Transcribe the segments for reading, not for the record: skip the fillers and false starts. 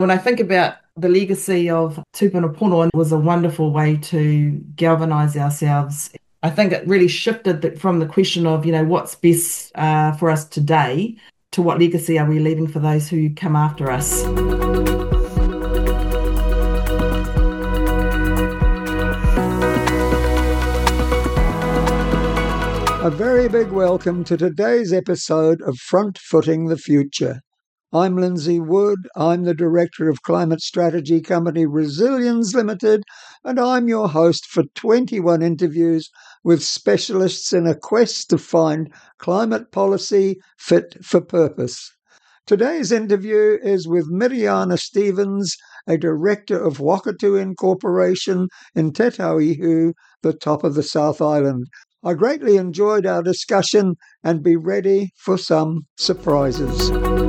When I think about the legacy of Tupuna Pono, it was a wonderful way to galvanise ourselves. I think it really shifted from the question of, what's best for us today to what legacy are we leaving for those who come after us. A very big welcome to today's episode of Front Footing the Future. I'm Lindsay Wood, I'm the Director of Climate Strategy Company Resilience Limited, and I'm your host for 21 interviews with specialists in a quest to find climate policy fit for purpose. Today's interview is with Miriana Stevens, a Director of Wakatu Incorporation in Te Tauihu, the top of the South Island. I greatly enjoyed our discussion and be ready for some surprises.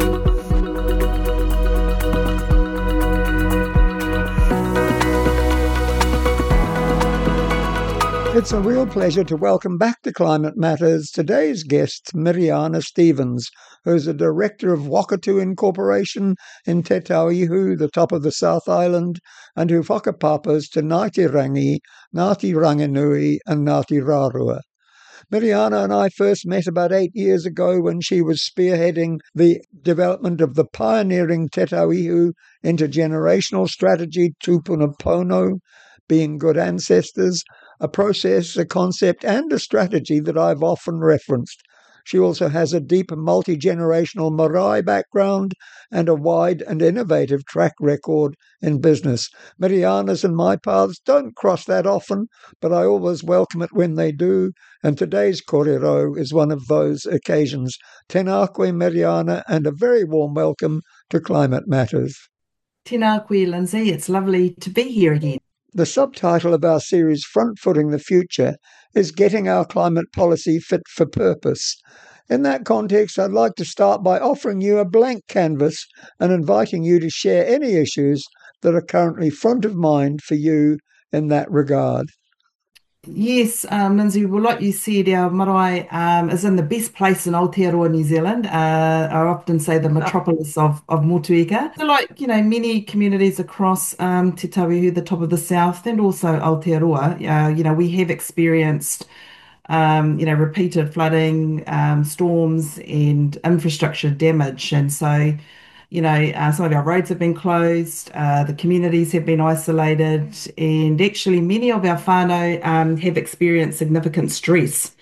It's a real pleasure to welcome back to Climate Matters today's guest, Miriana Stevens, who's a Director of Wakatu Incorporation in Te Tauihu, the top of the South Island, and who whakapapas to Ngāti Rangi, Ngāti Ranginui and Ngāti Rārua. Miriana and I first met about 8 years ago when she was spearheading the development of the pioneering Te Tauihu intergenerational strategy Tupuna Pono, being good ancestors, a process, a concept and a strategy that I've often referenced. She also has a deep multi-generational marae background and a wide and innovative track record in business. Miriana's and my paths don't cross that often, but I always welcome it when they do, and today's kōrero is one of those occasions. Tēnā koe, Miriana, and a very warm welcome to Climate Matters. Tēnā koe, Lindsay. It's lovely to be here again. The subtitle of our series, Front Footing the Future, is Getting Our Climate Policy Fit for Purpose. In that context, I'd like to start by offering you a blank canvas and inviting you to share any issues that are currently front of mind for you in that regard. Yes, Lindsay, well, like you said, our marae is in the best place in Aotearoa, New Zealand. I often say the metropolis of Motueka. So like, many communities across Te Tauihu, the top of the south, and also Aotearoa, we have experienced, repeated flooding, storms and infrastructure damage. And so some of our roads have been closed, the communities have been isolated, and actually many of our whānau have experienced significant stress.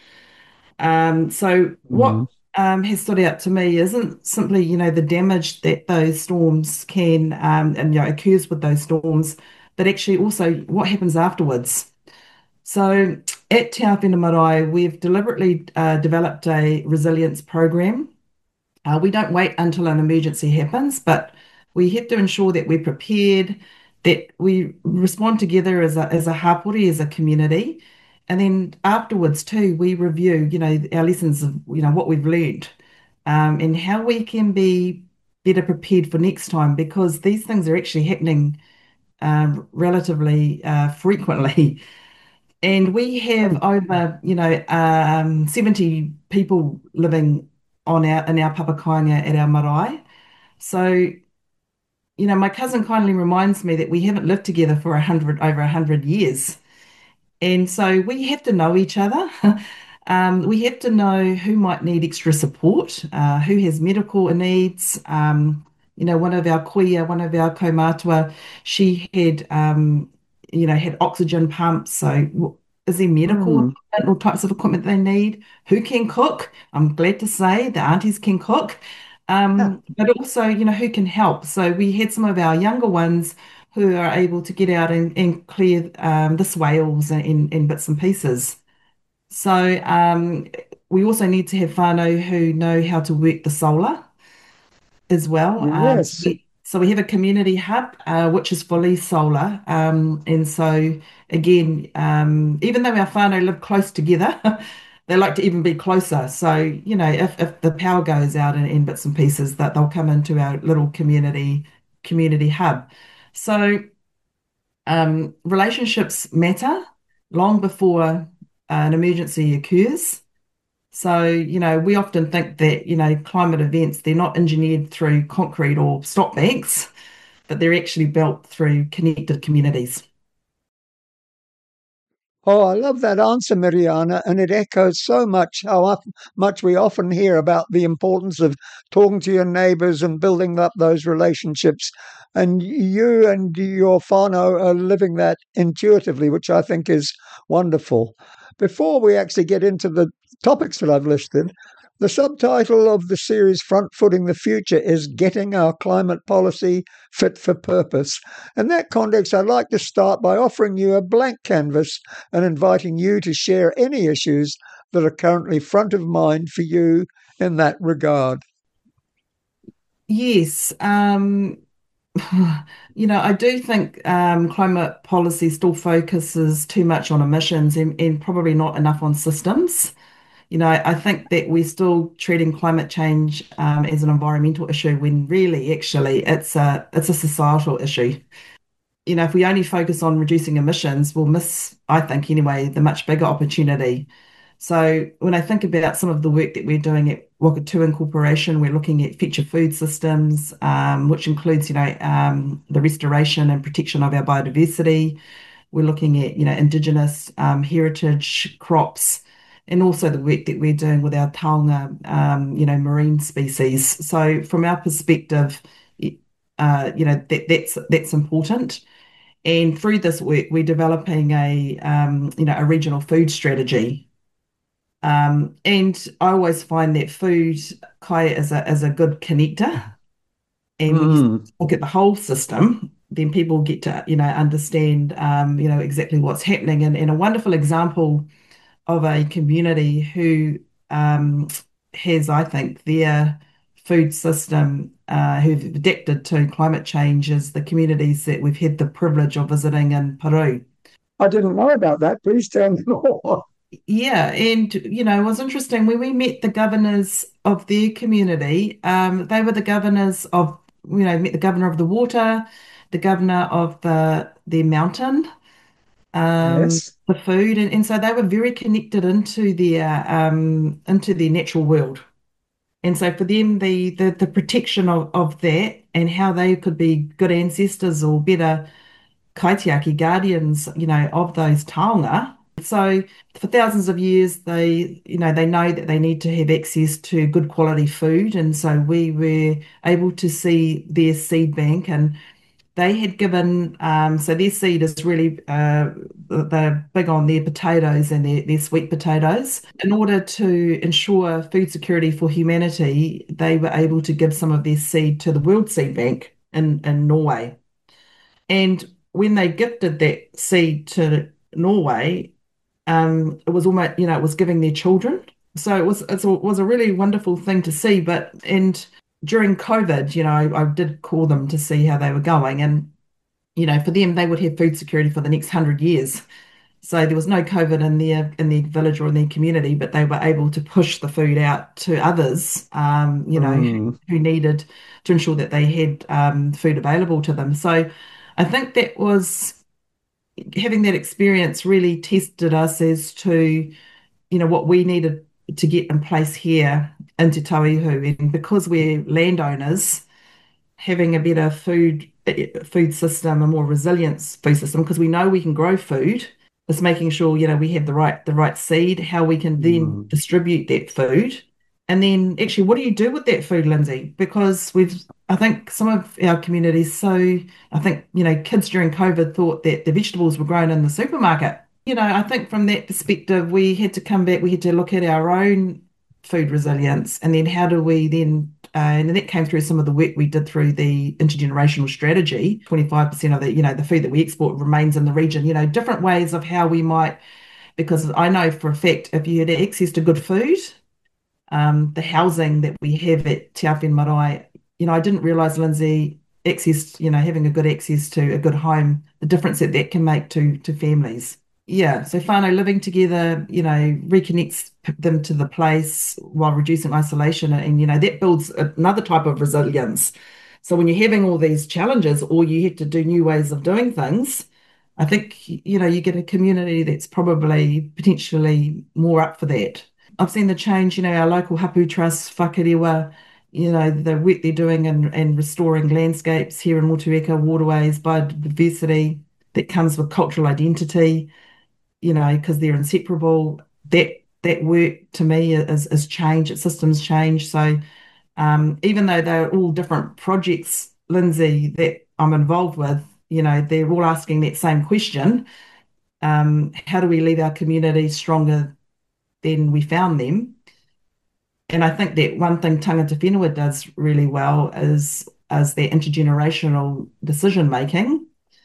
What has stood out to me isn't simply, the damage that those storms can and occurs with those storms, but actually also what happens afterwards. So at Te Awhina Marae, we've deliberately developed a resilience program. We don't wait until an emergency happens, but we have to ensure that we're prepared, that we respond together as a hapori, as a community. And then afterwards too, we review, our lessons of, what we've learned, and how we can be better prepared for next time, because these things are actually happening relatively frequently. And we have over, 70 people living in our papakainga at our marae. So, my cousin kindly reminds me that we haven't lived together for over 100 years. And so we have to know each other. We have to know who might need extra support, who has medical needs. One of our kuia, one of our kaumatua, she had oxygen pumps. So is there medical equipment or types of equipment they need? Who can cook? I'm glad to say the aunties can cook. But also, who can help? So we had some of our younger ones who are able to get out and clear the swales and bits and pieces. So we also need to have whānau who know how to work the solar as well. Yes. So we have a community hub, which is fully solar. And so again, even though our whānau live close together, they like to even be closer. So, if the power goes out in bits and pieces, that they'll come into our little community hub. So relationships matter long before an emergency occurs. So, we often think that, climate events, they're not engineered through concrete or stop banks. but they're actually built through connected communities. Oh, I love that answer, Miriana, and it echoes so much much we often hear about the importance of talking to your neighbours and building up those relationships. And you and your whānau are living that intuitively, which I think is wonderful. Before we actually get into the topics that I've listed, the subtitle of the series Front Footing the Future is Getting Our Climate Policy Fit for Purpose. In that context, I'd like to start by offering you a blank canvas and inviting you to share any issues that are currently front of mind for you in that regard. Yes, I do think climate policy still focuses too much on emissions and probably not enough on systems. I think that we're still treating climate change as an environmental issue when really, actually, it's a societal issue. If we only focus on reducing emissions, we'll miss, I think anyway, the much bigger opportunity. So when I think about some of the work that we're doing at Wakatū Corporation, we're looking at future food systems, which includes, the restoration and protection of our biodiversity. We're looking at, Indigenous heritage crops, and also the work that we're doing with our taonga, marine species. So from our perspective, that's important. And through this work, we're developing a regional food strategy. And I always find that food, Kai, is a good connector. And when you Mm. look at the whole system, then people get to, understand, exactly what's happening. And a wonderful example of a community who has, I think, their food system who've adapted to climate change is the communities that we've had the privilege of visiting in Peru. I didn't know about that. Please tell me more. Yeah, and it was interesting when we met the governors of their community. They were the governors of, met the governor of the water, the governor of the mountain, Yes. the food, and so they were very connected into their natural world. And so for them, the protection of that and how they could be good ancestors or better kaitiaki guardians, of those taonga. So for thousands of years, they know that they need to have access to good quality food, and so we were able to see their seed bank, and they had given. So their seed is really they're big on their potatoes and their sweet potatoes. In order to ensure food security for humanity, they were able to give some of their seed to the World Seed Bank in Norway. And when they gifted that seed to Norway, it was almost, it was giving their children. So it was a really wonderful thing to see. But and during COVID, I did call them to see how they were going, and for them, they would have food security for the next 100 years. So there was no COVID in their village or in their community, but they were able to push the food out to others, Mm. who needed to ensure that they had food available to them. So I think that was having that experience really tested us as to, what we needed to get in place here in Te Tauihu. And because we're landowners, having a better food system, a more resilient food system, because we know we can grow food. It's making sure, we have the right seed, how we can then Mm. distribute that food. And then actually, what do you do with that food, Lindsay? Because I think some of our communities, so I think, kids during COVID thought that the vegetables were grown in the supermarket. I think from that perspective, we had to come back, we had to look at our own food resilience, and then how do we then, and that came through some of the work we did through the intergenerational strategy. 25% of the food that we export remains in the region. Different ways of how we might, because I know for a fact if you had access to good food, the housing that we have at Te Awhene Marae, I didn't realise, Lindsay, having a good access to a good home, the difference that can make to families. Yeah, so whānau living together, reconnects them to the place while reducing isolation, and that builds another type of resilience. So when you're having all these challenges, or you have to do new ways of doing things, I think you get a community that's probably potentially more up for that. I've seen the change, our local Hapu Trust, Whakarewa, the work they're doing and restoring landscapes here in Motueka, waterways, biodiversity that comes with cultural identity, because they're inseparable. That work to me is change, it's systems change. So even though they're all different projects, Lindsay, that I'm involved with, they're all asking that same question. How do we leave our communities stronger than we found them? And I think that one thing Tangata Whenua does really well is their intergenerational decision making.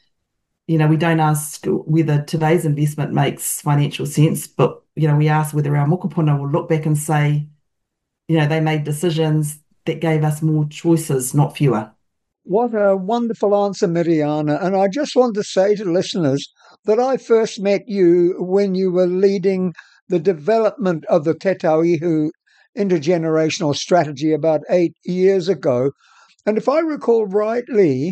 We don't ask whether today's investment makes financial sense, but we ask whether our mokopuna will look back and say, they made decisions that gave us more choices, not fewer. What a wonderful answer, Miriana. And I just want to say to listeners that I first met you when you were leading the development of the Te Tauihu intergenerational strategy about 8 years ago. And if I recall rightly,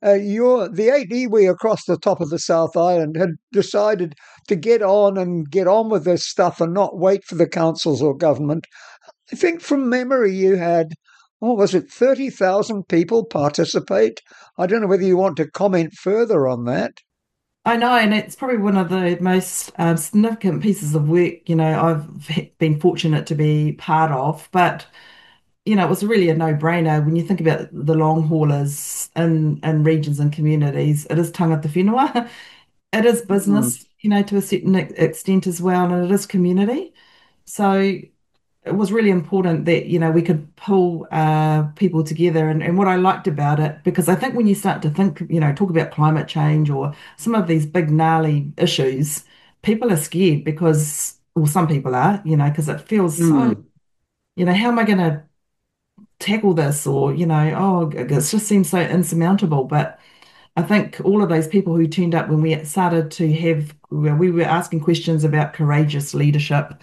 the 8 iwi across the top of the South Island had decided to get on with this stuff and not wait for the councils or government. I think from memory you had, was it 30,000 people participate? I don't know whether you want to comment further on that. I know, and it's probably one of the most significant pieces of work, I've been fortunate to be part of. But, it was really a no-brainer when you think about the long haulers in regions and communities. It is tangata whenua. It is Mm. business, to a certain extent as well, and it is community. So it was really important that we could pull people together, and what I liked about it, because I think when you start to think, talk about climate change or some of these big gnarly issues, people are scared because, well, some people are, because it feels so, Mm. how am I going to tackle this? Or oh, it just seems so insurmountable. But I think all of those people who turned up when we started to have, well, we were asking questions about courageous leadership,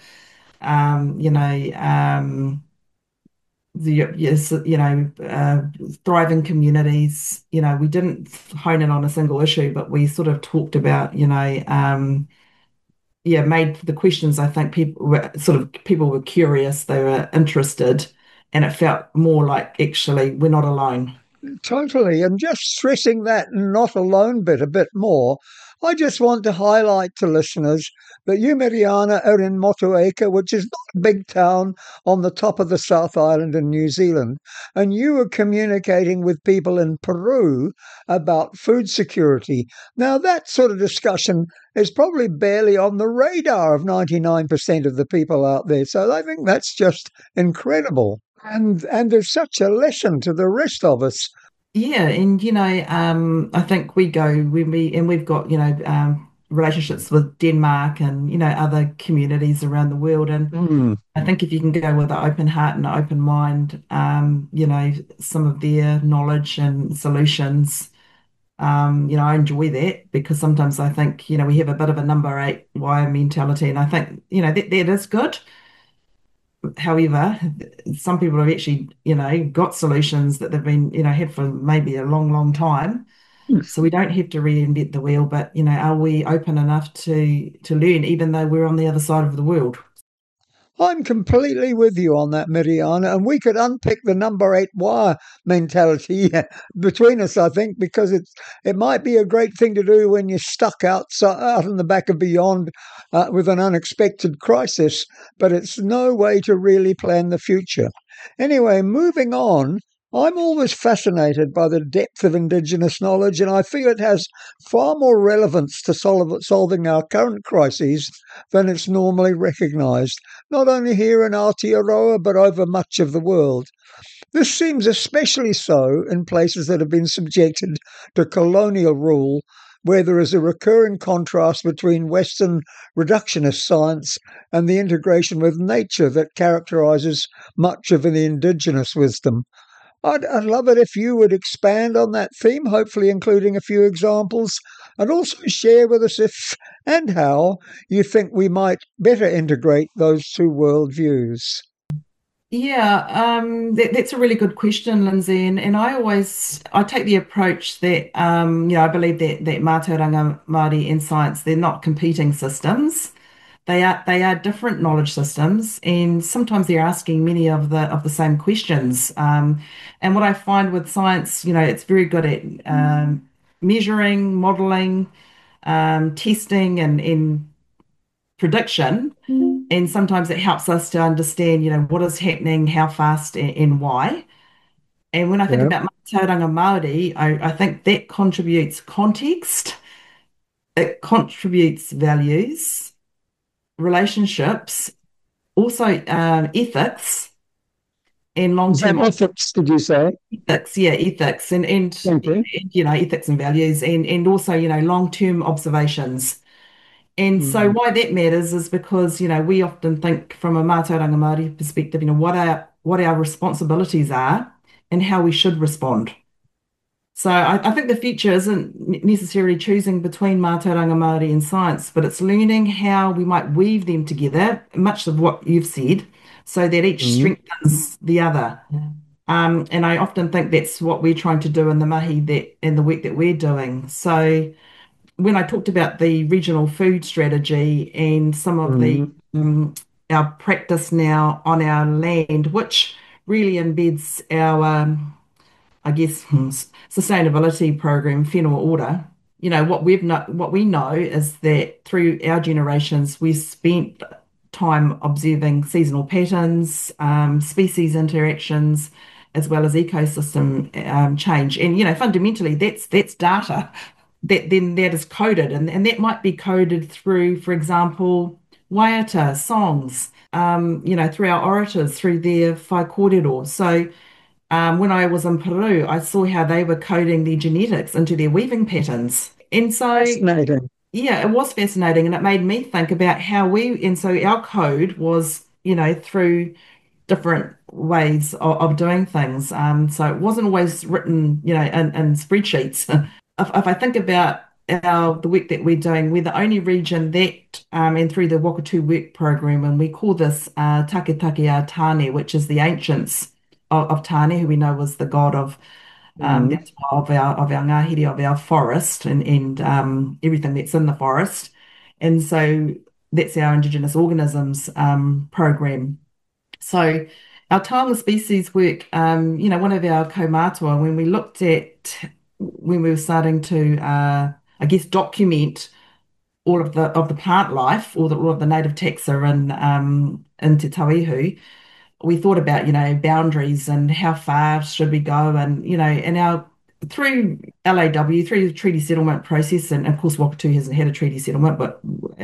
the yes, thriving communities. We didn't hone in on a single issue, but we sort of talked about, yeah, made the questions. I think people were curious, they were interested, and it felt more like actually we're not alone. Totally. And just stressing that not alone bit a bit more, I just want to highlight to listeners that you, Mariana, are in Motueka, which is not a big town on the top of the South Island in New Zealand. And you were communicating with people in Peru about food security. Now, that sort of discussion is probably barely on the radar of 99% of the people out there. So I think that's just incredible. And there's such a lesson to the rest of us. Yeah, and I think we go when we've got relationships with Denmark and other communities around the world, and Mm. I think if you can go with an open heart and an open mind, some of their knowledge and solutions, I enjoy that because sometimes I think we have a bit of a number eight wire mentality, and I think that is good. However, some people have actually, got solutions that they've been, had for maybe a long, long time. So we don't have to reinvent the wheel, but are we open enough to learn, even though we're on the other side of the world? I'm completely with you on that, Miriana, and we could unpick the number eight wire mentality between us, I think, because it might be a great thing to do when you're stuck out in the back of beyond with an unexpected crisis, but it's no way to really plan the future. Anyway, moving on. I'm always fascinated by the depth of Indigenous knowledge, and I feel it has far more relevance to solving our current crises than it's normally recognised, not only here in Aotearoa, but over much of the world. This seems especially so in places that have been subjected to colonial rule, where there is a recurring contrast between Western reductionist science and the integration with nature that characterises much of the Indigenous wisdom. I'd love it if you would expand on that theme, hopefully including a few examples, and also share with us if and how you think we might better integrate those two worldviews. Yeah, that's a really good question, Lindsay. And I take the approach that I believe that Mātauranga Māori and science, they're not competing systems. they are different knowledge systems, and sometimes they're asking many of the same questions. And what I find with science, it's very good at measuring, modeling, testing, and prediction. And sometimes it helps us to understand, what is happening, how fast, and why. And when I think Yeah. about Tauranga Māori, I think that contributes context, it contributes values, relationships, also ethics and Is that long-term ethics, did you say? ethics, yeah, ethics Thank you. and ethics and values and also, long-term observations. And so Mm. why that matters is because, we often think from a Mātauranga Māori perspective, what our responsibilities are and how we should respond. So I think the future isn't necessarily choosing between Mātauranga Māori and science, but it's learning how we might weave them together, much of what you've said, so that each Mm. strengthens the other. And I often think that's what we're trying to do in the mahi that and the work that we're doing. So when I talked about the regional food strategy and some of the Mm. our practice now on our land, which really embeds our I guess, sustainability program, whenua order. What we know is that through our generations, we spent time observing seasonal patterns, species interactions, as well as ecosystem change. And fundamentally, that's data that is coded, and that might be coded through, for example, waiata songs, through our orators, through their whai kōrero. So when I was in Peru, I saw how they were coding their genetics into their weaving patterns. And so, Fascinating. yeah, it was fascinating. And it made me think about and so our code was, through different ways of doing things. So it wasn't always written, in spreadsheets. If I think about the work that we're doing, we're the only region that, and through the Wakatu Work Program, and we call this Taketake a Tāne, which is the ancients of Tāne, who we know was the god of Mm. of our ngahere, of our forest, and everything that's in the forest. And so that's our Indigenous organisms program. So our taonga species work, one of our kaumātua, when we looked at when we were starting to, I guess, document all of the plant life, all of the native taxa in Te Tauihu, we thought about, boundaries and how far should we go, and and our through LAW, through the treaty settlement process, and of course Wakatu hasn't had a treaty settlement, but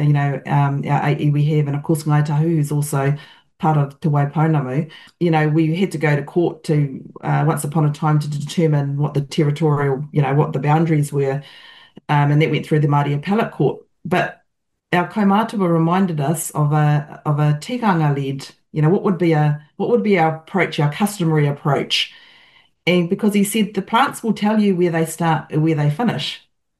our AE we have, and of course Ngāi Tahu, who's also part of Te Waipounamu, we had to go to court to once upon a time to determine what the territorial, what the boundaries were, and that went through the Māori Appellate Court. But our kaumātua reminded us of a tikanga led, what would be our approach, our customary approach. And because he said the plants will tell you where they start and where they finish.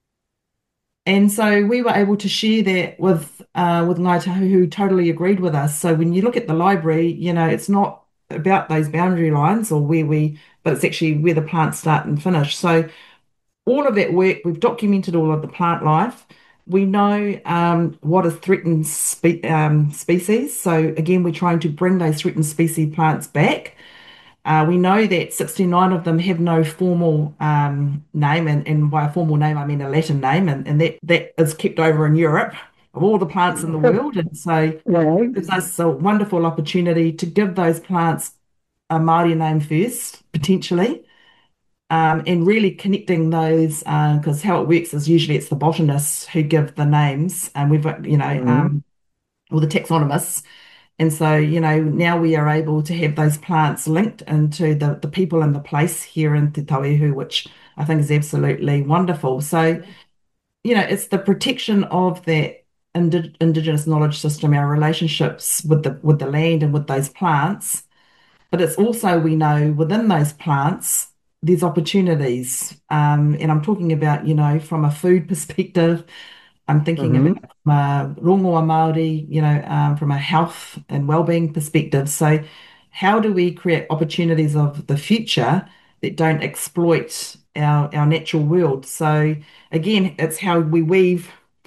And so we were able to share that with Ngāi Tahu, who totally agreed with us. So when you look at the library, it's not about those boundary lines or but it's actually where the plants start and finish. So all of that work, we've documented all of the plant life. We know what is threatened species. So again, we're trying to bring those threatened species plants back. We know that 69 of them have no formal name, and by a formal name, I mean a Latin name, and that is kept over in Europe of all the plants in the world. And so it Right. gives us a wonderful opportunity to give those plants a Māori name first, potentially, and really connecting those, because how it works is usually it's the botanists who give the names, and we've Mm. or the taxonomists. And so, now we are able to have those plants linked into the people and the place here in Te Tauihu, which I think is absolutely wonderful. So, it's the protection of that Indigenous knowledge system, our relationships with the land and with those plants, but it's also, we know, within those plants, there's opportunities. And I'm talking about, from a food perspective, I'm thinking Hmm. about from a rongoa Māori, from a health and well-being perspective. So how do we create opportunities of the future that don't exploit our natural world? So again, it's how we weave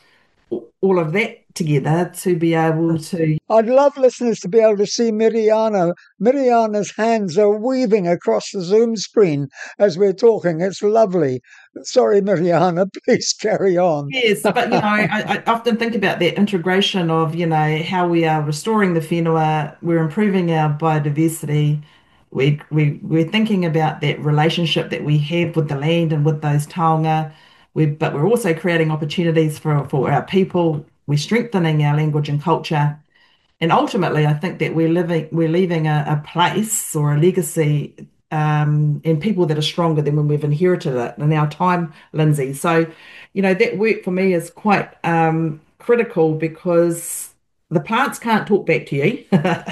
all of that together to be able to. I'd love listeners to be able to see Miriana. Miriana's hands are weaving across the Zoom screen as we're talking. It's lovely. Sorry, Miriana, please carry on. Yes, but I often think about that integration of, how we are restoring the whenua, we're improving our biodiversity, we're thinking about that relationship that we have with the land and with those taonga, but we're also creating opportunities for our people, we're strengthening our language and culture. And ultimately, I think that we're leaving a place or a legacy in people that are stronger than when we've inherited it in our time, Lindsay. So, that work for me is quite critical because the plants can't talk back to you.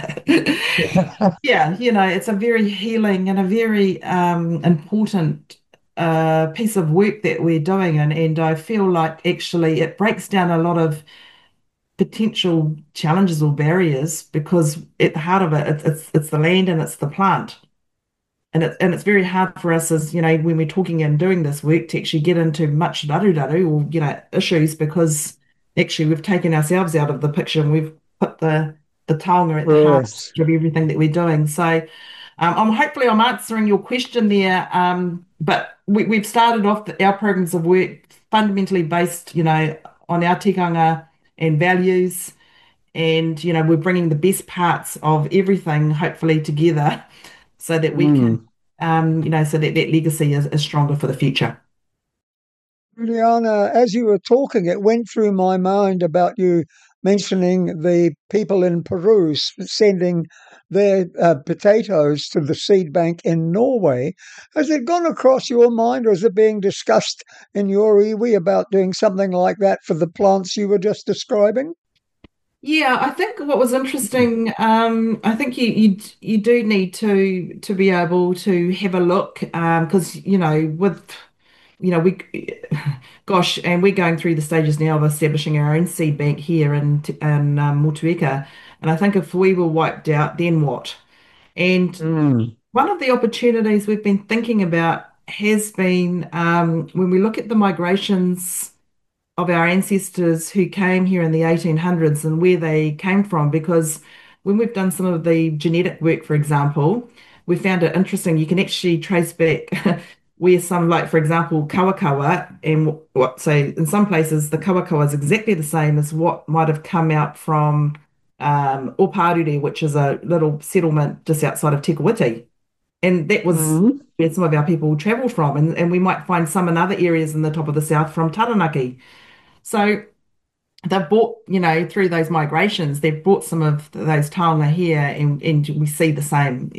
Yeah, it's a very healing and a very important piece of work that we're doing, and I feel like actually it breaks down a lot of potential challenges or barriers because at the heart of it, it's the land and it's the plant. And it's very hard for us as, when we're talking and doing this work to actually get into much daru or, issues because actually we've taken ourselves out of the picture and we've put the taonga at the heart Yes. of everything that we're doing. So I'm answering your question there. But we've started off our programs of work fundamentally based, on our tikanga and values. And, we're bringing the best parts of everything, hopefully, together so that we can, Mm. so that that legacy is stronger for the future. Juliana, as you were talking, it went through my mind about you mentioning the people in Peru sending their potatoes to the seed bank in Norway. Has it gone across your mind, or is it being discussed in your iwi about doing something like that for the plants you were just describing? Yeah, I think what was interesting, I think you do need to be able to have a look, because with we, gosh, and we're going through the stages now of establishing our own seed bank here in Motueka, and I think if we were wiped out, then what? And Mm. one of the opportunities we've been thinking about has been when we look at the migrations of our ancestors who came here in the 1800s and where they came from. Because when we've done some of the genetic work, for example, we found it interesting. You can actually trace back where some, like for example, kawakawa, and what so in some places the kawakawa is exactly the same as what might have come out from Oparuri, which is a little settlement just outside of Te and that was Mm. where some of our people travelled from, and we might find some in other areas in the top of the south from Taranaki. So they've brought, through those migrations, they've brought some of those taonga here, and we see the same,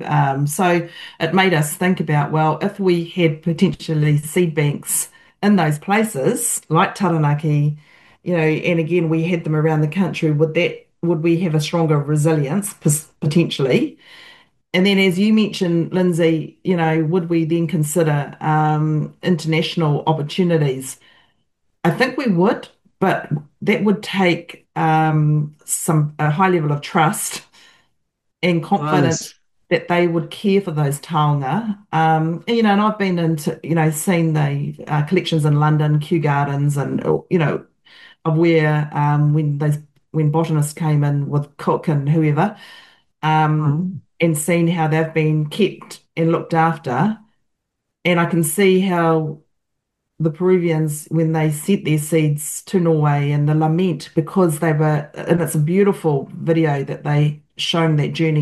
So it made us think about, well, if we had potentially seed banks in those places, like Taranaki, and again, we had them around the country, would we have a stronger resilience potentially? And then, as you mentioned, Lindsay, would we then consider international opportunities? I think we would, but that would take some a high level of trust and confidence Nice. that they would care for those taonga. And I've been into, seen the collections in London, Kew Gardens, and of where when botanists came in with Cook and whoever, Mm. and seen how they've been kept and looked after, and I can see how the Peruvians, when they sent their seeds to Norway and the lament, because they were, and it's a beautiful video that they shown that journey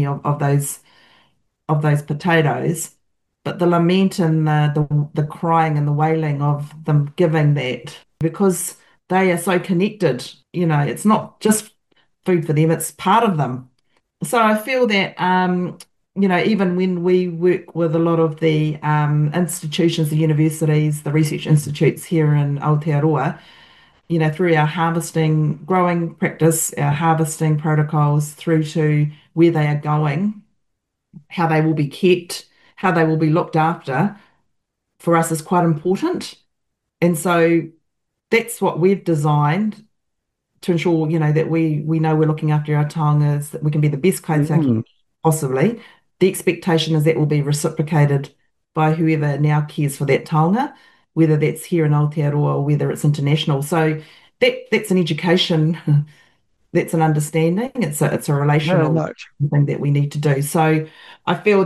of those potatoes, but the lament and the crying and the wailing of them giving that because they are so connected, it's not just food for them, it's part of them. So I feel that even when we work with a lot of the institutions, the universities, the research institutes here in Aotearoa, through our harvesting, growing practice, our harvesting protocols through to where they are going, how they will be kept, how they will be looked after, for us is quite important. And so that's what we've designed to ensure, that we know we're looking after our taongas, that we can be the best kaitaki Mm. possibly. The expectation is that will be reciprocated by whoever now cares for that taonga, whether that's here in Aotearoa or whether it's international. So that's an education, that's an understanding. It's a Very relational much. thing that we need to do. So I feel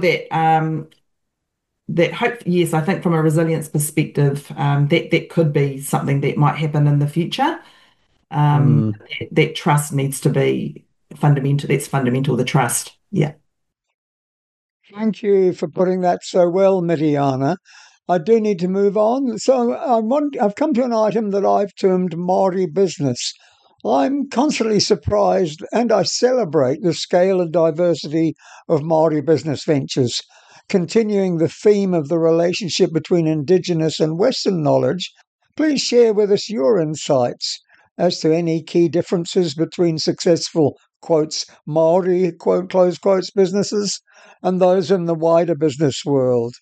that hope, yes, I think from a resilience perspective, that could be something that might happen in the future. Mm. That trust needs to be fundamental. That's fundamental, the trust. Yeah. Thank you for putting that so well, Miriana. I do need to move on. So I've come to an item that I've termed Maori business. I'm constantly surprised and I celebrate the scale and diversity of Maori business ventures. Continuing the theme of the relationship between Indigenous and Western knowledge, please share with us your insights as to any key differences between successful quotes Maori quote close quotes businesses and those in the wider business world.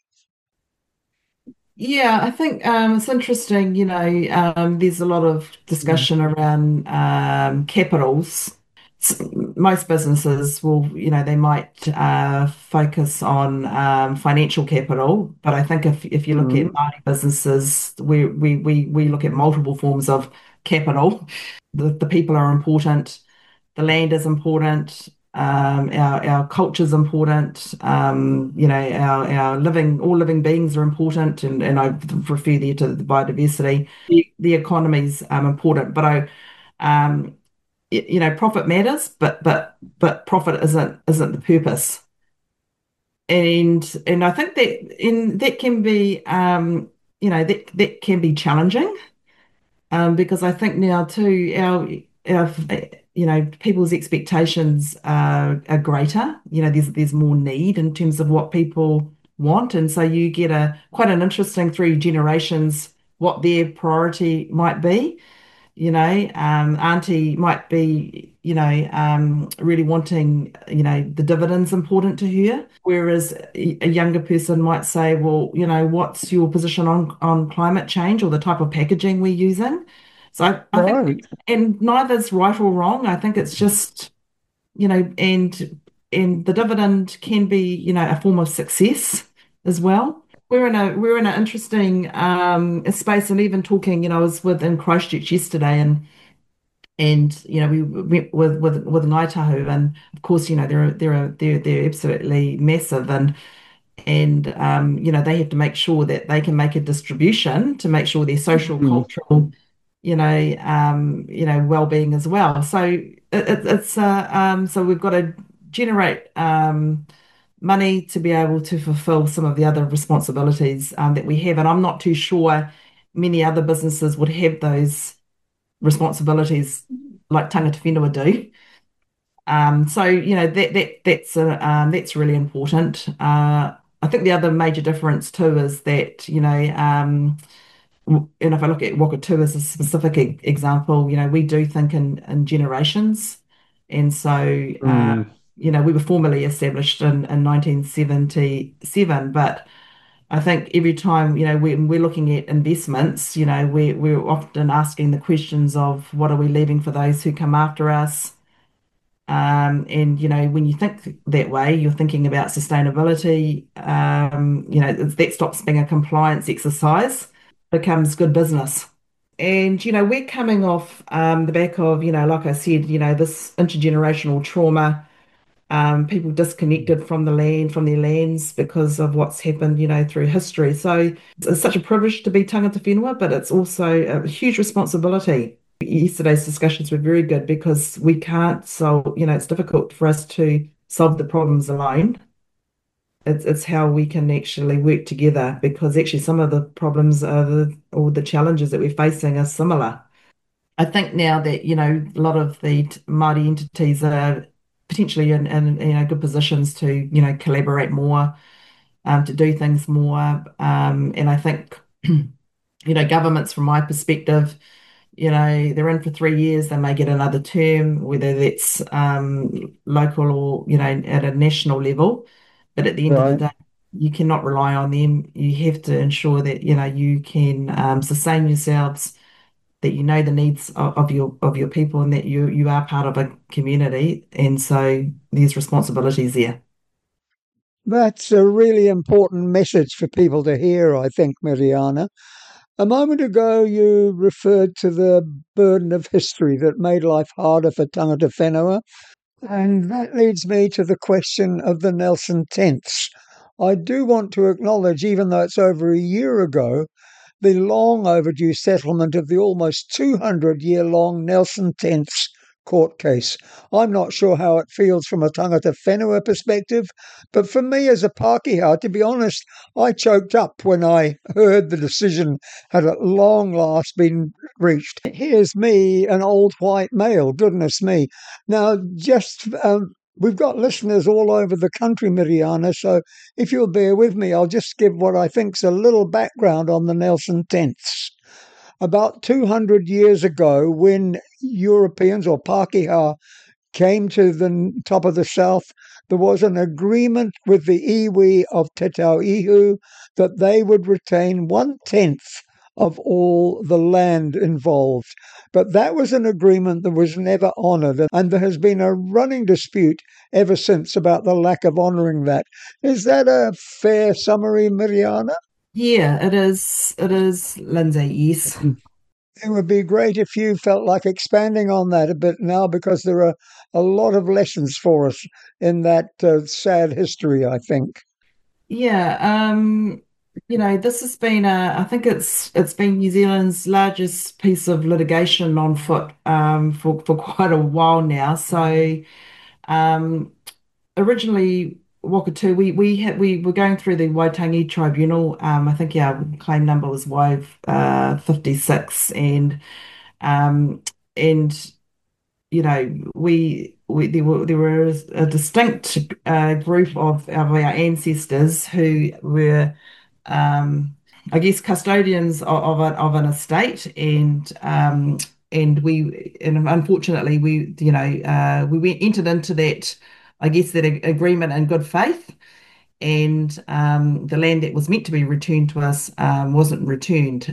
Yeah, I think it's interesting, there's a lot of Mm. discussion around capitals. Most businesses will, they might focus on financial capital, but I think if you look at Mm. Māori businesses, we look at multiple forms of capital. The people are important, the land is important, our culture is important, our all living beings are important, and I refer there to the biodiversity. The economy is important, but profit matters, but profit isn't the purpose. And I think that can be that can be challenging, because I think now too our people's expectations are greater. There's more need in terms of what people want, and so you get a quite an interesting through generations what their priority might be. Auntie might be, really wanting, the dividends important to her, whereas a younger person might say, well, what's your position on climate change or the type of packaging we're using? So I think, Right. and neither's right or wrong. I think it's just, and the dividend can be, a form of success as well. We're in an interesting space, and even talking, I was in Christchurch yesterday, and we went with Ngāi Tahu, and of course, they're absolutely massive, and they have to make sure that they can make a distribution to make sure their social, Mm. cultural, well-being as well. So so we've got to generate money to be able to fulfill some of the other responsibilities that we have, and I'm not too sure many other businesses would have those responsibilities like tangata whenua do. So that's really important. I think the other major difference too is that and if I look at Wakatu as a specific example, we do think in generations, and so Mm. we were formally established in 1977, but I think every time, when we're looking at investments, we're often asking the questions of what are we leaving for those who come after us? And when you think that way, you're thinking about sustainability. That stops being a compliance exercise, becomes good business. And we're coming off the back of, like I said, this intergenerational trauma, people disconnected from the land, from their lands because of what's happened, through history. So it's such a privilege to be tangata whenua, but it's also a huge responsibility. Yesterday's discussions were very good because we can't solve, it's difficult for us to solve the problems alone. It's how we can actually work together, because actually some of the problems or the challenges that we're facing are similar. I think now that, a lot of the Māori entities are potentially in good positions to, collaborate more, to do things more. And I think, governments, from my perspective, they're in for 3 years, they may get another term, whether that's local or, at a national level. But at the end of the Right. day, you cannot rely on them. You have to ensure that, you can sustain yourselves, that you know the needs of your people, and that you are part of a community. And so there's responsibilities there. That's a really important message for people to hear, I think, Miriana. A moment ago, you referred to the burden of history that made life harder for tangata whenua, and that leads me to the question of the Nelson tents. I do want to acknowledge, even though it's over a year ago, the long overdue settlement of the almost 200-year-long Nelson Tents court case. I'm not sure how it feels from a tangata whenua perspective, but for me as a Pākehā, to be honest, I choked up when I heard the decision had at long last been reached. Here's me, an old white male, goodness me. Now, we've got listeners all over the country, Miriana, so if you'll bear with me, I'll just give what I think's a little background on the Nelson tents. About 200 years ago, when Europeans or Pākehā came to the top of the south, there was an agreement with the iwi of Te Tauihu that they would retain 1/10 of all the land involved. But that was an agreement that was never honoured, and there has been a running dispute ever since about the lack of honouring that. Is that a fair summary, Miriana? Yeah, it is. It is, Lindsay. Yes. It would be great if you felt like expanding on that a bit now, because there are a lot of lessons for us in that sad history, I think. Yeah. This has been I think it's been New Zealand's largest piece of litigation on foot for quite a while now. So um, originally Wakatu, we were going through the Waitangi Tribunal. I think our claim number was Y 56, um, and we there were a distinct group of our ancestors who were, I guess, custodians of an estate, and unfortunately we entered into that, I guess, that agreement in good faith, and the land that was meant to be returned to us wasn't returned.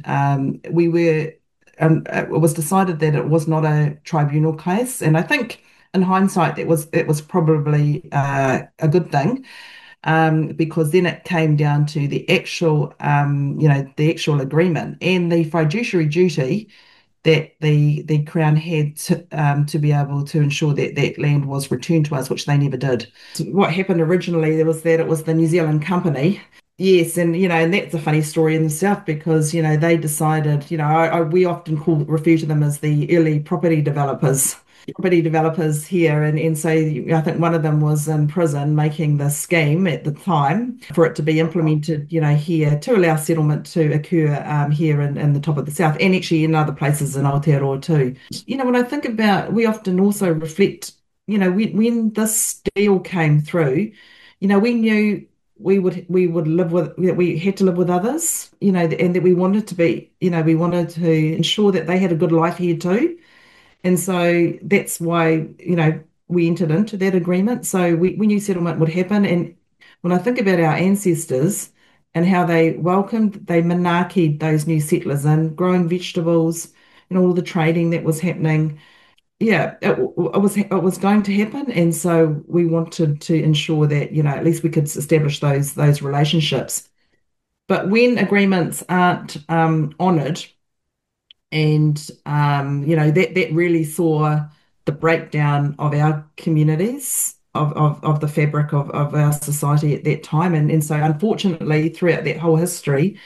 It was decided that it was not a tribunal case, and I think in hindsight it was probably a good thing, because then it came down to the actual agreement and the fiduciary duty that the Crown had to be able to ensure that that land was returned to us, which they never did. So what happened originally there was that it was the New Zealand Company. Yes, and that's a funny story in itself, because they decided, we often refer to them as the early property developers here, and so I think one of them was in prison making the scheme at the time for it to be implemented, here, to allow settlement to occur here in the top of the south, and actually in other places in Aotearoa too. When I think about, we often also reflect, when this deal came through, we knew we would live with we had to live with others, and that we wanted to ensure that they had a good life here too. And so that's why, we entered into that agreement. So we knew settlement would happen. And when I think about our ancestors and how they manakied those new settlers in, growing vegetables and all the trading that was happening, yeah, it was going to happen. And so we wanted to ensure that, at least we could establish those relationships. But when agreements aren't honoured, and that really saw the breakdown of our communities, of the fabric of our society at that time, and so unfortunately throughout that whole history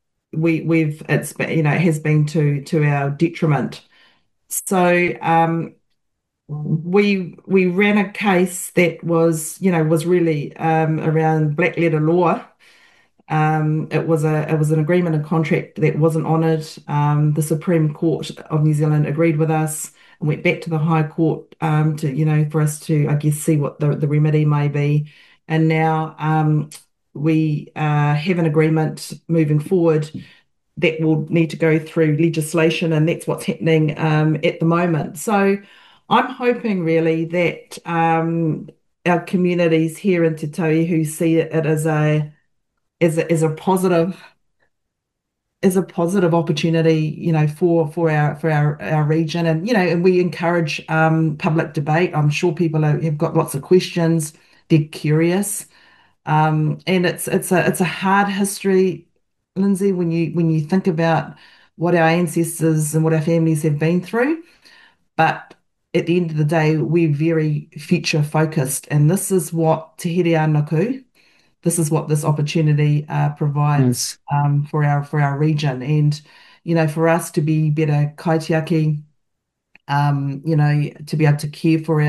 it has been to our detriment. So we ran a case that was really around black letter law. It was an agreement and contract that wasn't honoured. The Supreme Court of New Zealand agreed with us and went back to the High Court, for us to, I guess, see what the remedy may be. And now we have an agreement moving forward that will need to go through legislation, and that's what's happening at the moment. So I'm hoping really that our communities here in Te Tauihu who see it as a positive opportunity, for our region, and we encourage public debate. I'm sure people have got lots of questions. They're curious, and it's a hard history. Lindsay, when you think about what our ancestors and what our families have been through. But at the end of the day, we're very future focused, and this is what Te Here Anōku, this is what this opportunity provides Yes. for our region, and for us to be better kaitiaki, to be able to care for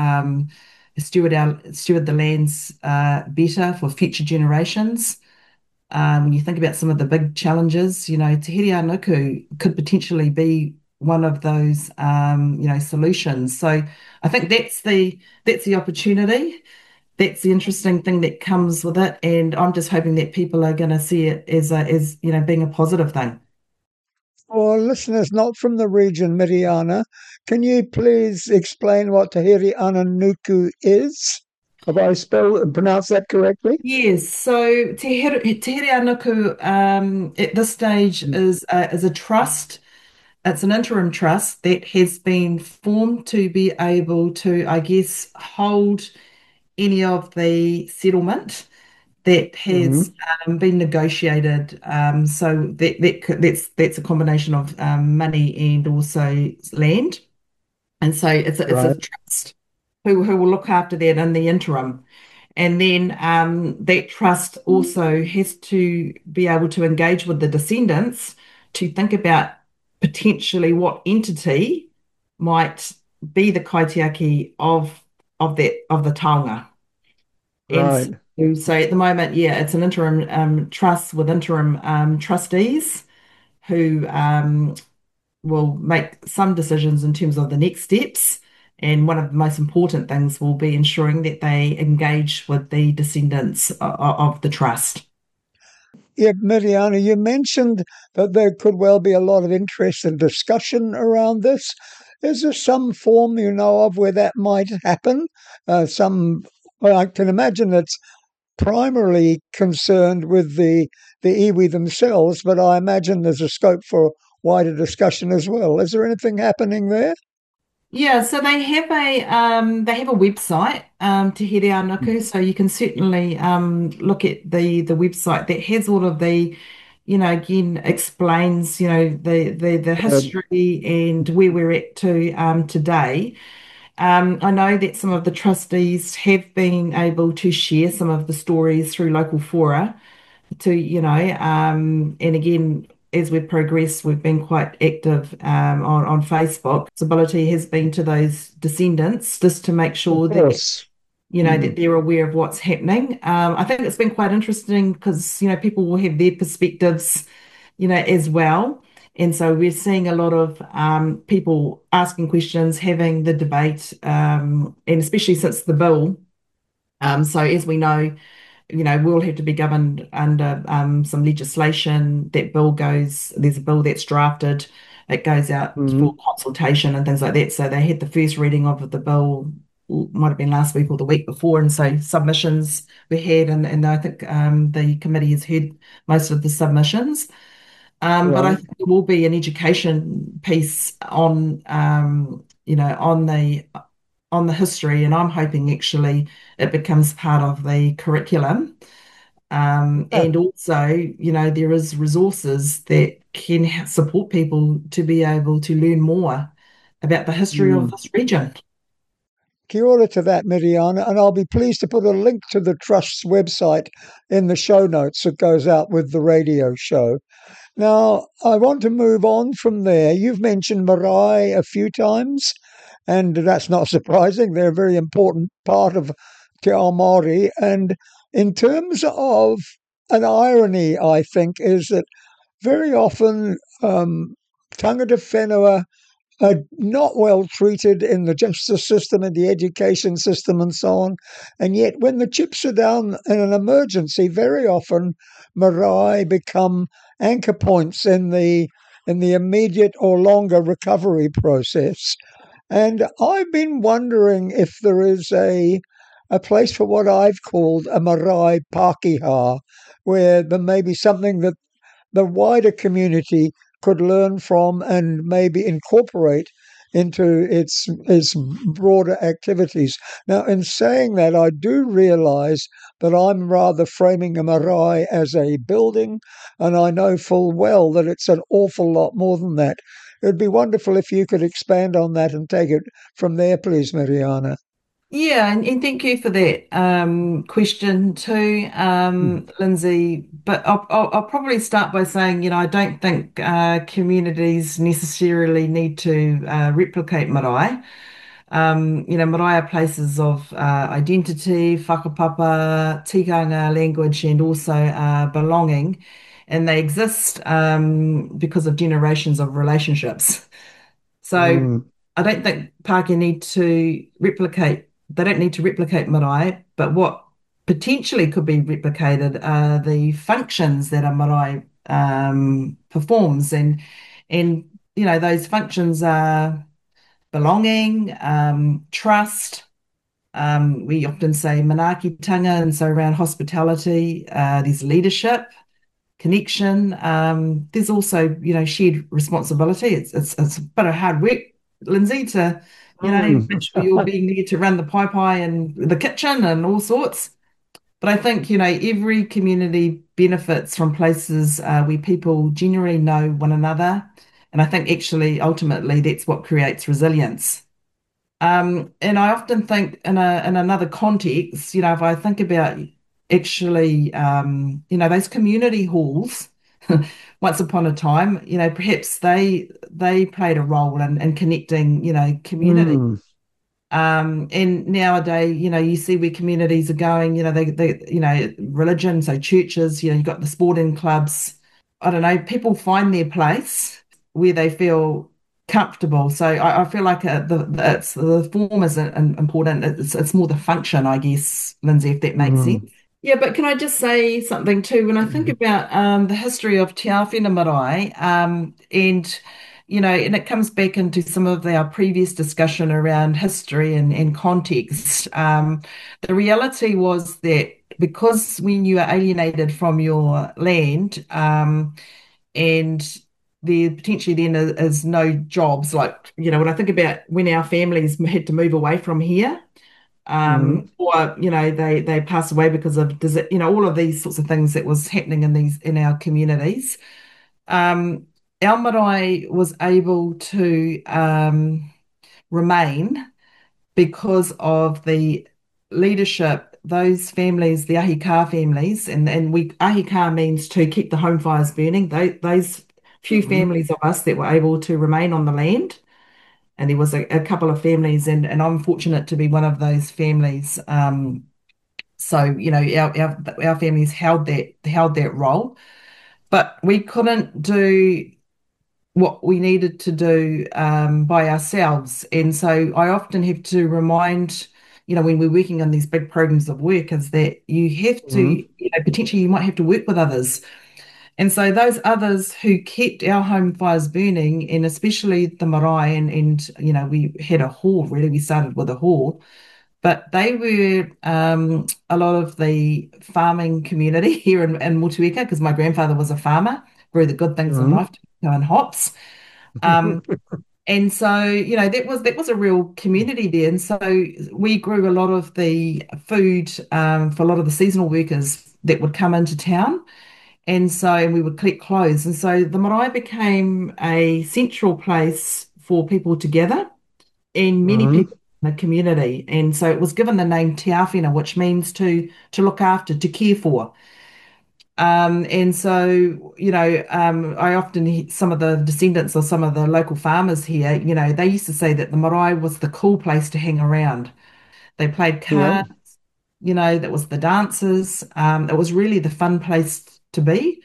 steward the lands better for future generations. When you think about some of the big challenges, Te Here Anōku could potentially be one of those, solutions. So I think that's the opportunity. That's the interesting thing that comes with it, and I'm just hoping that people are going to see it as being a positive thing. For listeners not from the region, Miriana, can you please explain what Tahiri Ananuku is? Have I pronounced that correctly? Yes, so Te Here Anōku at this stage is a trust. It's an interim trust that has been formed to be able to, I guess, hold any of the settlement that has Mm-hmm. been negotiated. So that's a combination of money and also land. And so it's a Right. trust who will look after that in the interim. And then that trust also has to be able to engage with the descendants to think about potentially what entity might be the kaitiaki of the taonga. And Right. so at the moment, yeah, it's an interim trust with interim trustees who will make some decisions in terms of the next steps. And one of the most important things will be ensuring that they engage with the descendants of the trust. Yeah, Miriana, you mentioned that there could well be a lot of interest and discussion around this. Is there some form you know of where that might happen? Well, I can imagine it's primarily concerned with the iwi themselves, but I imagine there's a scope for wider discussion as well. Is there anything happening there? Yeah, so they have a website, Te Here Anōku, so you can certainly look at the website that has all of the, again explains, the Uh, history and where we're at to today. I know that some of the trustees have been able to share some of the stories through local fora and again, as we've progressed, we've been quite active on Facebook. Ability has been to those descendants just to make of sure that course. that Mm. they're aware of what's happening. I think it's been quite interesting because people will have their perspectives, as well. And so we're seeing a lot of people asking questions, having the debate, and especially since the bill. So as we know, we'll have to be governed under some legislation. There's a bill that's drafted, it goes out for Mm. consultation and things like that. So they had the first reading of the bill, might have been last week or the week before. And so submissions were had, and I think the committee has heard most of the submissions. But I Right. think there will be an education piece on the history, and I'm hoping actually it becomes part of the curriculum. Ah, And also, there is resources that can support people to be able to learn more about the history of mm. this region. Kia ora to that, Miriana, and I'll be pleased to put a link to the Trust's website in the show notes that goes out with the radio show. Now, I want to move on from there. You've mentioned marae a few times, and that's not surprising. They're a very important part of Te Ao Māori. And in terms of an irony, I think, is that very often tangata whenua are not well treated in the justice system and the education system and so on. And yet, when the chips are down in an emergency, very often marae become anchor points in the immediate or longer recovery process. And I've been wondering if there is a place for what I've called a marae Pākehā, where there may be something that the wider community could learn from and maybe incorporate into its broader activities. Now, in saying that, I do realise that I'm rather framing a marae as a building, and I know full well that it's an awful lot more than that. It'd be wonderful if you could expand on that and take it from there, please, Mariana. Yeah, and thank you for that question too, Lindsay. But I'll probably start by saying, I don't think communities necessarily need to replicate marae. Marae are places of identity, whakapapa, tikanga, language, and also belonging. And they exist because of generations of relationships. So Mm, I don't think Pākehā need to replicate, they don't need to replicate marae, but what potentially could be replicated are the functions that a marae performs. And those functions are belonging, trust. We often say manaakitanga, and so around hospitality, there's leadership, connection. There's also, shared responsibility. It's a bit of hard work, Lindsay, to, mm, make sure you're being there to run the pai and the kitchen and all sorts. But I think, every community benefits from places where people generally know one another. And I think actually, ultimately, that's what creates resilience. And I often think in another context, if I think about actually, those community halls, once upon a time, perhaps they played a role in connecting, community. mm, And nowadays, you see where communities are going, religion, so churches, you've got the sporting clubs. I don't know, people find their place where they feel comfortable. So I feel like the form isn't important. It's more the function, I guess, Lindsay, if that makes sense. mm, Yeah, but can I just say something too? When I think about the history of Te Awhina Marae, and it comes back into some of our previous discussion around history and context. The reality was that because when you are alienated from your land, and there potentially then is no jobs, like, when I think about when our families had to move away from here, mm, or they pass away because of does it all of these sorts of things that was happening in our communities. Our marae was able to remain because of the leadership, those families, the ahika families, and we ahika means to keep the home fires burning. Those few mm, families of us that were able to remain on the land, and there was a couple of families, and I'm fortunate to be one of those families. So our families held that role, but we couldn't do what we needed to do by ourselves. And so I often have to remind, when we're working on these big programs of work, is that you have to, mm, potentially you might have to work with others. And so those others who kept our home fires burning, and especially the marae, and we had a hall, really, we started with a hall, but they were a lot of the farming community here in Motueka, because my grandfather was a farmer, grew the good things in mm. life, tobacco and hops. Um, and so, that was a real community there. And so we grew a lot of the food for a lot of the seasonal workers that would come into town. And we would collect clothes. And so the marae became a central place for people to gather and many Mm, people in the community. And so it was given the name Te Awhina, which means to look after, to care for. And so, I often hear some of the descendants or some of the local farmers here, they used to say that the marae was the cool place to hang around. They played yeah. cards, that was the dances. It was really the fun place to be.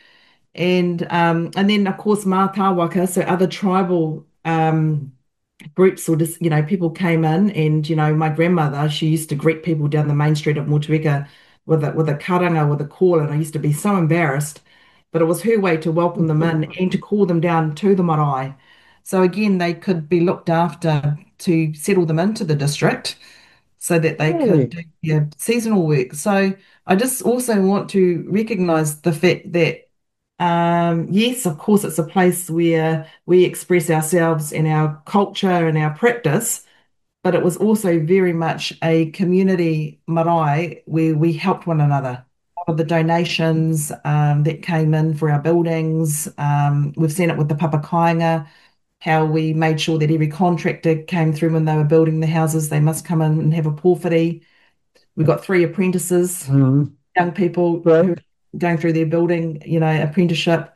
And then of course Mātāwaka, so other tribal groups, or just, people came in, and, my grandmother, she used to greet people down the main street of Motueka with a karanga, with a call, and I used to be so embarrassed, but it was her way to welcome them in and to call them down to the marae. So again, they could be looked after to settle them into the district so that they could Really? do seasonal work. So I just also want to recognise the fact that Yes, of course, it's a place where we express ourselves and our culture and our practice, but it was also very much a community marae where we helped one another. Of the donations that came in for our buildings, we've seen it with the papakainga, how we made sure that every contractor came through when they were building the houses, they must come in and have a pōwhiri. We've got 3 apprentices, Mm. young people who Great. are going through their building, apprenticeship.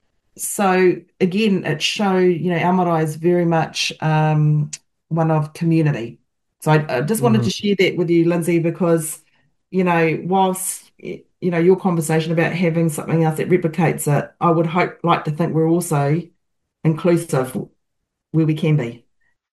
So again, it showed, our marae is very much one of community. So I just wanted Mm. to share that with you, Lindsay, because, whilst, your conversation about having something else that replicates it, I would like to think we're also inclusive where we can be.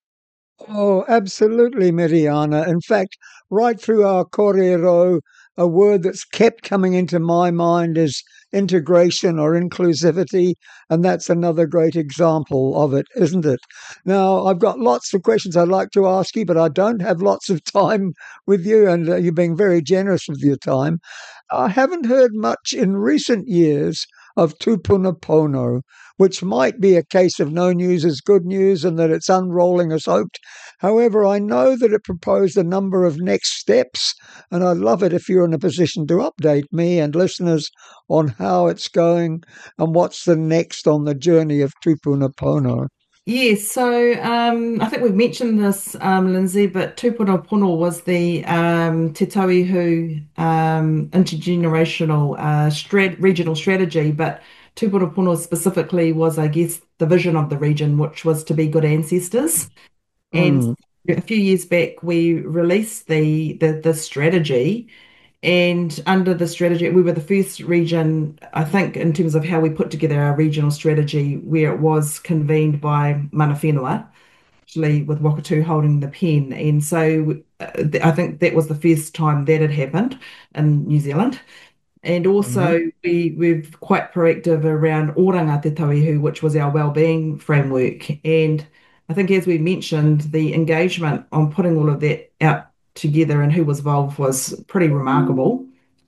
Oh, absolutely, Miriana. In fact, right through our korero, a word that's kept coming into my mind is integration or inclusivity, and that's another great example of it, isn't it? Now, I've got lots of questions I'd like to ask you, but I don't have lots of time with you, and you're being very generous with your time. I haven't heard much in recent years of Tupuna Pono, which might be a case of no news is good news and that it's unrolling as hoped. However, I know that it proposed a number of next steps, and I'd love it if you're in a position to update me and listeners on how it's going and what's the next on the journey of Tupuna Pono. Yes, so I think we've mentioned this, Lindsay, but Tupuna Pono was the Te Tauihu intergenerational regional strategy, but Tupuna Pono specifically was, I guess, the vision of the region, which was to be good ancestors. And Mm, a few years back, we released the strategy, and under the strategy, we were the first region, I think, in terms of how we put together our regional strategy, where it was convened by Mana Whenua, actually with Wakatu holding the pen. And so I think that was the first time that had happened in New Zealand. And mhm, also we're quite proactive around Oranga Te Tauihu, which was our wellbeing framework. And I think as we mentioned, the engagement on putting all of that out together and who was involved was pretty remarkable.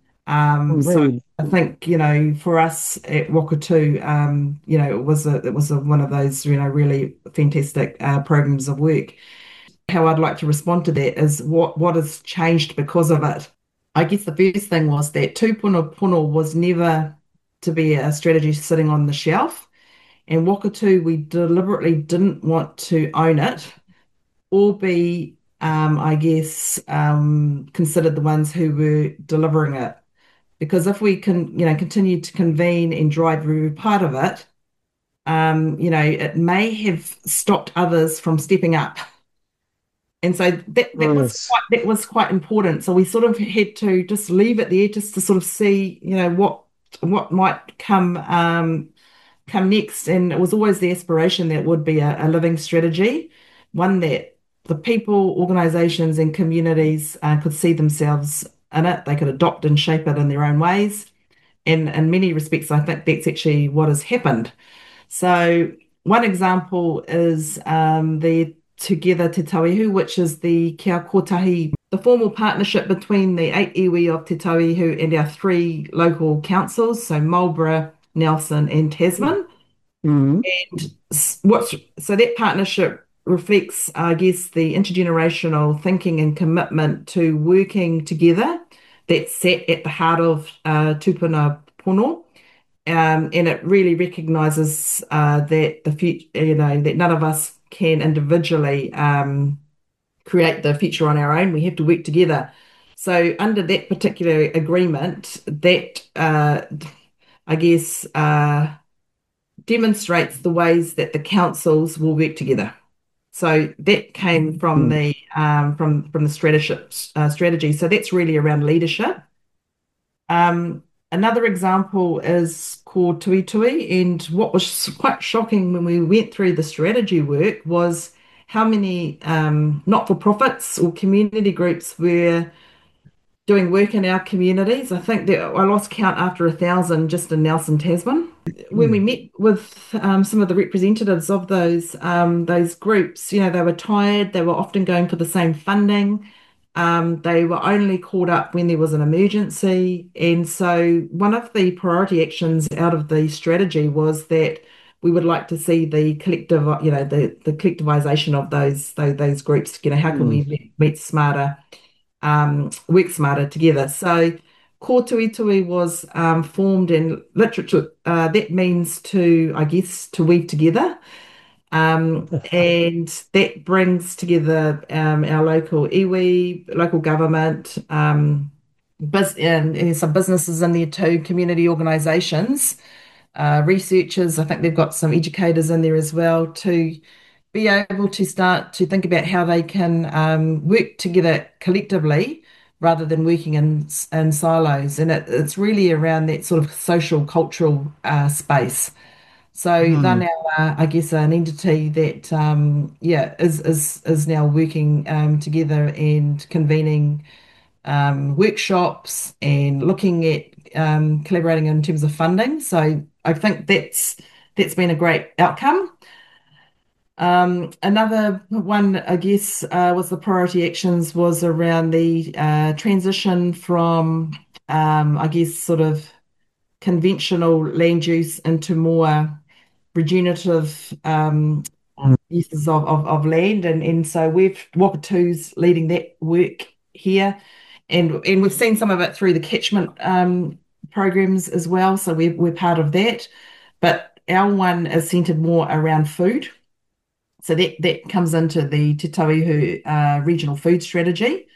So indeed. I think, for us at Wakatu, it was one of those, really fantastic programs of work. How I'd like to respond to that is what has changed because of it. I guess the first thing was that tūpuna pono was never to be a strategy sitting on the shelf. And Wakatu, we deliberately didn't want to own it or be, I guess, considered the ones who were delivering it. Because if we can, continue to convene and drive every part of it, it may have stopped others from stepping up. And so Yes. that was quite important. So we sort of had to just leave it there just to sort of see, what might come next. And it was always the aspiration that it would be a living strategy, one that the people, organizations, and communities could see themselves in it. They could adopt and shape it in their own ways. And in many respects, I think that's actually what has happened. So one example is the Together Te Tauihu, which is the Kia Kotahi, the formal partnership between the 8 iwi of Te Tauihu and our 3 local councils, so Marlborough, Nelson, and Tasman. Mm, So that partnership reflects, I guess, the intergenerational thinking and commitment to working together that sat at the heart of Tupuna Pono. And it really recognises that the future, that none of us can individually create the future on our own. We have to work together. So under that particular agreement, that I guess demonstrates the ways that the councils will work together. So that came from mm, the strategy. So that's really around leadership. Another example is called Tui Tui, and what was quite shocking when we went through the strategy work was how many not-for-profits or community groups were doing work in our communities. I think that I lost count after 1,000 just in Nelson, Tasman. When we mm, met with some of the representatives of those groups, they were tired. They were often going for the same funding. They were only called up when there was an emergency. And so one of the priority actions out of the strategy was that we would like to see the collective, the collectivization of those groups. How can Mm. we meet smarter, work smarter together? So Ko Tui Tui was formed in literature. That means to, I guess, to weave together. And that brings together our local iwi, local government, and some businesses in there too, community organisations, researchers. I think they've got some educators in there as well to be able to start to think about how they can work together collectively rather than working in silos. And it's really around that sort of social, cultural space. So they're Mm. now, I guess, an entity that, is now working together and convening workshops and looking at collaborating in terms of funding. So I think that's been a great outcome. Another one, I guess, was the priority actions was around the transition from, I guess, sort of conventional land use into more regenerative uses of land. And so Wakatu's leading that work here. And we've seen some of it through the catchment programs as well. So we're part of that. But our one is centered more around food. So that comes into the Te Tauihu regional food strategy.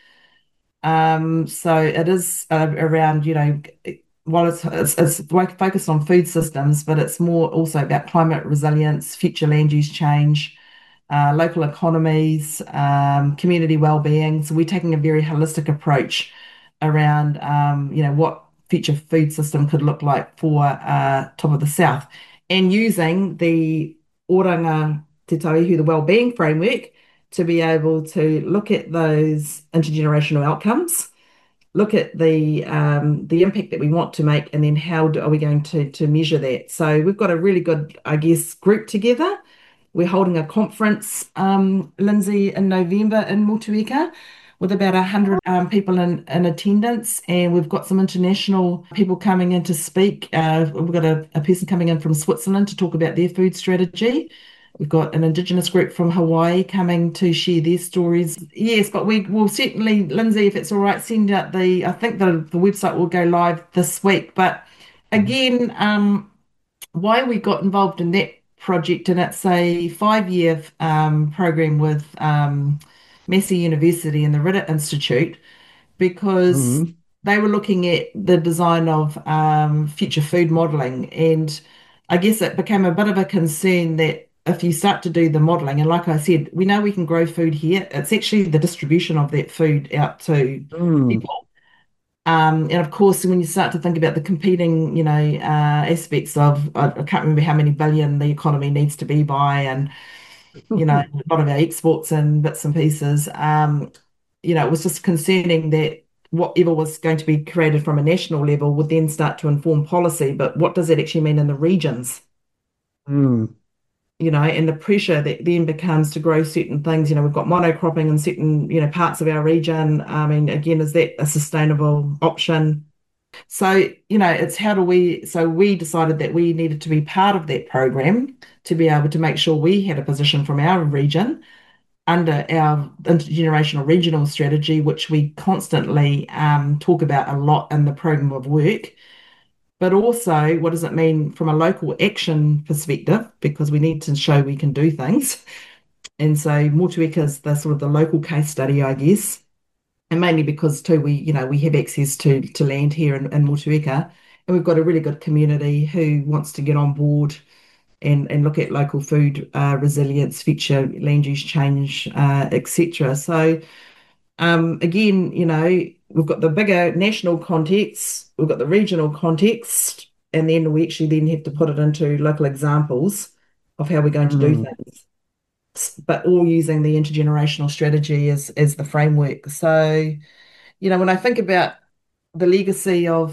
So it is around, while it's focused on food systems, but it's more also about climate resilience, future land use change, local economies, community well-being. So we're taking a very holistic approach around, what future food system could look like for top of the South, and using the Oranga Te Tauihu, the well-being framework, to be able to look at those intergenerational outcomes, look at the impact that we want to make, and then are we going to measure that. So we've got a really good, I guess, group together. We're holding a conference, Lindsay, in November in Motueka with about 100 people in attendance, and we've got some international people coming in to speak. We've got a person coming in from Switzerland to talk about their food strategy. We've got an Indigenous group from Hawaii coming to share their stories. Yes, but we will certainly, Lindsay, if it's all right, send out I think the website will go live this week. But again, why we got involved in that project, and it's a 5-year program with Massey University and the Ritter Institute, because Mm. they were looking at the design of future food modelling. And I guess it became a bit of a concern that if you start to do the modelling, and like I said, we know we can grow food here, it's actually the distribution of that food out to Mm. people. And of course, when you start to think about the competing, aspects of, I can't remember how many billion the economy needs to be by, and, a lot of our exports and bits and pieces, it was just concerning that whatever was going to be created from a national level would then start to inform policy. But what does that actually mean in the regions? Mm. And the pressure that then becomes to grow certain things. We've got monocropping in certain, parts of our region. I mean, again, is that a sustainable option? So, it's so we decided that we needed to be part of that program to be able to make sure we had a position from our region under our intergenerational regional strategy, which we constantly talk about a lot in the program of work. But also, what does it mean from a local action perspective? Because we need to show we can do things. And so Motueka is the sort of the local case study, I guess, and mainly because too we have access to land here in Motueka, and we've got a really good community who wants to get on board and look at local food resilience, future land use change, etc. So again, we've got the bigger national context, we've got the regional context, and then we actually then have to put it into local examples of how we're going to do Mm. things, but all using the intergenerational strategy as the framework. So, when I think about the legacy of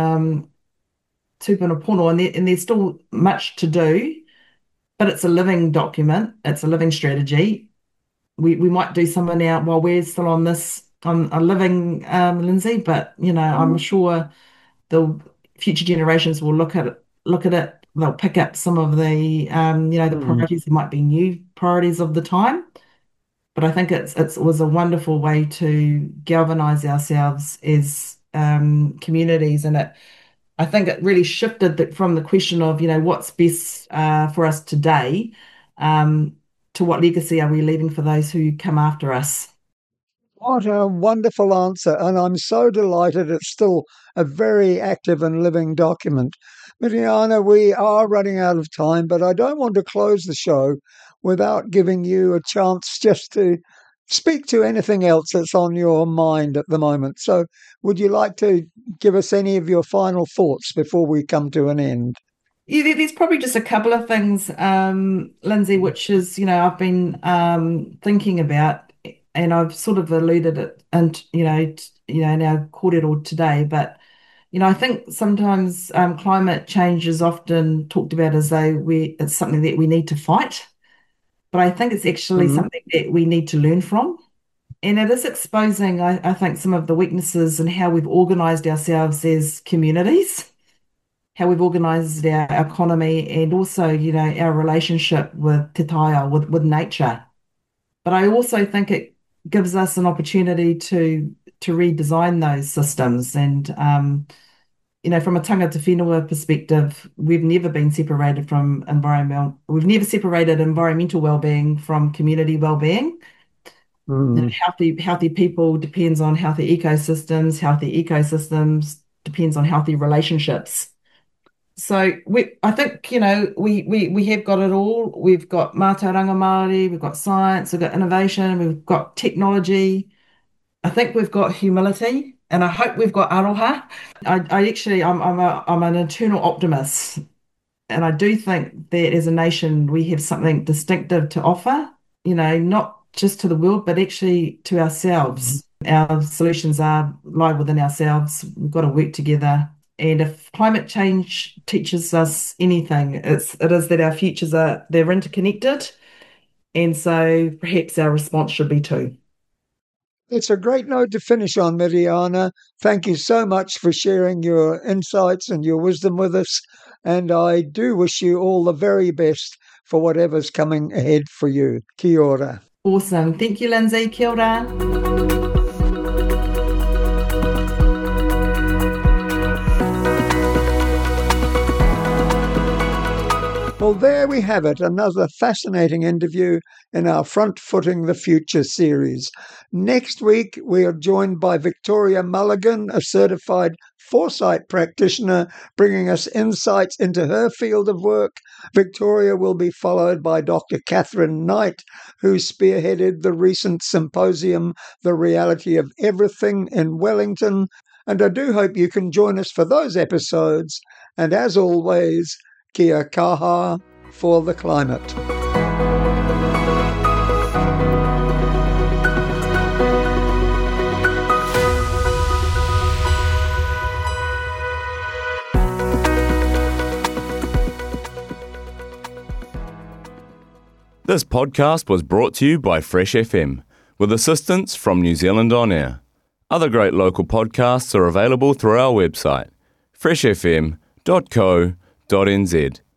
Tupuna and there's still much to do, but it's a living document, it's a living strategy. We might do some now while we're still on this on living, Lindsay, but I'm sure the future generations will look at it. They'll pick up some of the the Mm. priorities. There might be new priorities of the time, but I think it was a wonderful way to galvanize ourselves as communities, and I think it really shifted from the question of what's best for us today, um, to what legacy are we leaving for those who come after us. What a wonderful answer, and I'm so delighted it's still a very active and living document. Miriana, we are running out of time, but I don't want to close the show without giving you a chance just to speak to anything else that's on your mind at the moment. So, would you like to give us any of your final thoughts before we come to an end? Yeah, there's probably just a couple of things, Lindsay, which is, I've been thinking about, and I've sort of alluded it, and in our cordial today. But I think sometimes climate change is often talked about as though it's something that we need to fight, but I think it's actually Mm, something that we need to learn from, and it is exposing, I think, some of the weaknesses in how we've organised ourselves as communities, how we've organised our economy, and also, our relationship with te taia, with nature. But I also think it gives us an opportunity to redesign those systems. And from a tangata whenua perspective, we've never separated environmental well-being from community well-being. mm. Healthy people depends on healthy ecosystems depends on healthy relationships. So I think, we have got it all. We've got mātauranga Māori, we've got science, we've got innovation, we've got technology. I think we've got humility, and I hope we've got aroha. I'm an eternal optimist, and I do think that as a nation we have something distinctive to offer. Not just to the world, but actually to ourselves. Our solutions lie within ourselves. We've got to work together. And if climate change teaches us anything, it is that our futures they're interconnected, and so perhaps our response should be too. It's a great note to finish on, Miriana. Thank you so much for sharing your insights and your wisdom with us. And I do wish you all the very best for whatever's coming ahead for you. Kia ora. Awesome. Thank you, Lindsay. Kia ora. Well, there we have it, another fascinating interview in our Front Footing the Future series. Next week, we are joined by Victoria Mulligan, a certified foresight practitioner, bringing us insights into her field of work. Victoria will be followed by Dr. Catherine Knight, who spearheaded the recent symposium, The Reality of Everything, in Wellington. And I do hope you can join us for those episodes. And as always, kia kaha for the climate. This podcast was brought to you by Fresh FM, with assistance from New Zealand On Air. Other great local podcasts are available through our website, freshfm.co.nz.